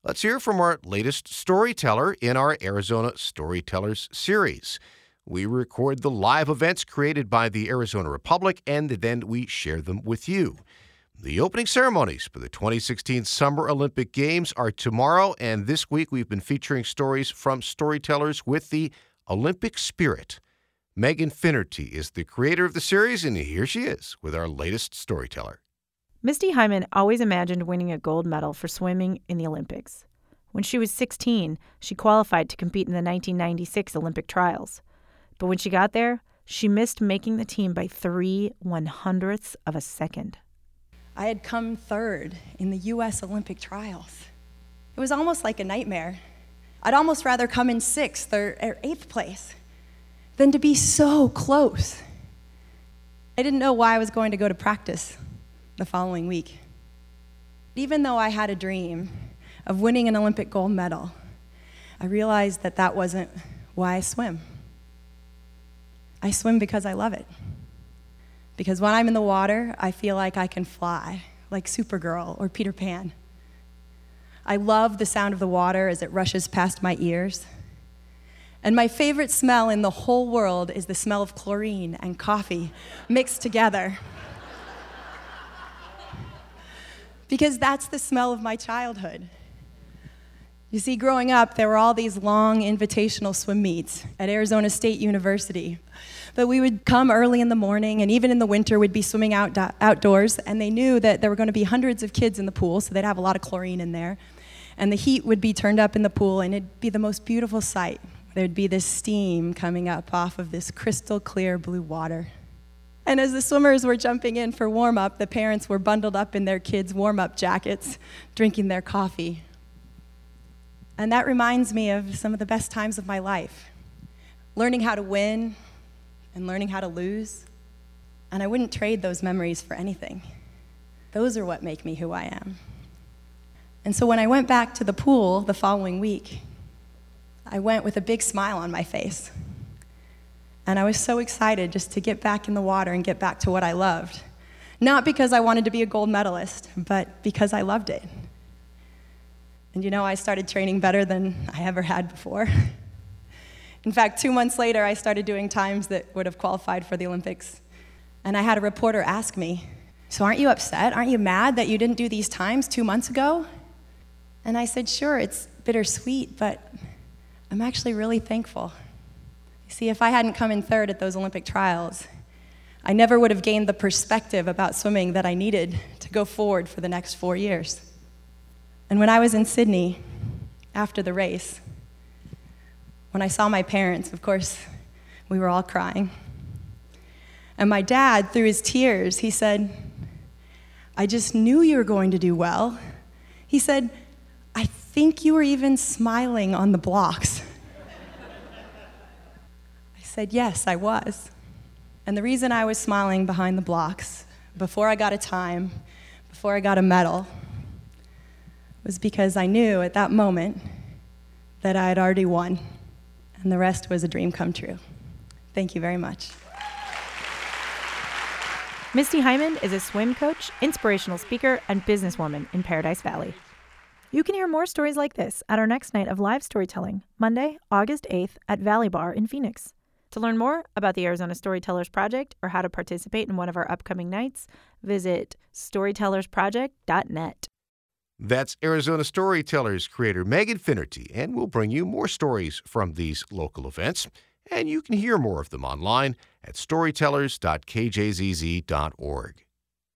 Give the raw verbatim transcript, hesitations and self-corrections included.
Let's hear from our latest storyteller in our Arizona Storytellers series. We record the live events created by the Arizona Republic, and then we share them with you. The opening ceremonies for the twenty sixteen Summer Olympic Games are tomorrow, and this week we've been featuring stories from storytellers with the Olympic spirit. Megan Finnerty is the creator of the series, and here she is with our latest storyteller. Misty Hyman always imagined winning a gold medal for swimming in the Olympics. When she was sixteen, she qualified to compete in the nineteen ninety-six Olympic trials. But when she got there, she missed making the team by three one-hundredths of a second. I had come third in the U S Olympic trials. It was almost like a nightmare. I'd almost rather come in sixth or, or eighth place than to be so close. I didn't know why I was going to go to practice the following week. Even though I had a dream of winning an Olympic gold medal, I realized that that wasn't why I swim. I swim because I love it. Because when I'm in the water, I feel like I can fly, like Supergirl or Peter Pan. I love the sound of the water as it rushes past my ears. And my favorite smell in the whole world is the smell of chlorine and coffee mixed together. Because that's the smell of my childhood. You see, growing up, there were all these long invitational swim meets at Arizona State University. But we would come early in the morning, and even in the winter, we'd be swimming out, outdoors, and they knew that there were going to be hundreds of kids in the pool, so they'd have a lot of chlorine in there. And the heat would be turned up in the pool, and it'd be the most beautiful sight. There'd be this steam coming up off of this crystal clear blue water. And as the swimmers were jumping in for warm-up, the parents were bundled up in their kids' warm-up jackets, drinking their coffee. And that reminds me of some of the best times of my life. Learning how to win and learning how to lose. And I wouldn't trade those memories for anything. Those are what make me who I am. And so when I went back to the pool the following week, I went with a big smile on my face. And I was so excited just to get back in the water and get back to what I loved. Not because I wanted to be a gold medalist, but because I loved it. And you know, I started training better than I ever had before. In fact, two months later, I started doing times that would have qualified for the Olympics. And I had a reporter ask me, "So aren't you upset? Aren't you mad that you didn't do these times two months ago?" And I said, "Sure, it's bittersweet, but I'm actually really thankful." You see, if I hadn't come in third at those Olympic trials, I never would have gained the perspective about swimming that I needed to go forward for the next four years. And when I was in Sydney, after the race, when I saw my parents, of course, we were all crying. And my dad, through his tears, he said, "I just knew you were going to do well." He said, "I think you were even smiling on the blocks." I said, "Yes, I was." And the reason I was smiling behind the blocks, before I got a time, before I got a medal, was because I knew at that moment that I had already won, and the rest was a dream come true. Thank you very much. Misty Hyman is a swim coach, inspirational speaker, and businesswoman in Paradise Valley. You can hear more stories like this at our next night of live storytelling, Monday, August eighth at Valley Bar in Phoenix. To learn more about the Arizona Storytellers Project or how to participate in one of our upcoming nights, visit storytellers project dot net. That's Arizona Storytellers creator Megan Finnerty, and we'll bring you more stories from these local events. And you can hear more of them online at storytellers dot k j z z dot org.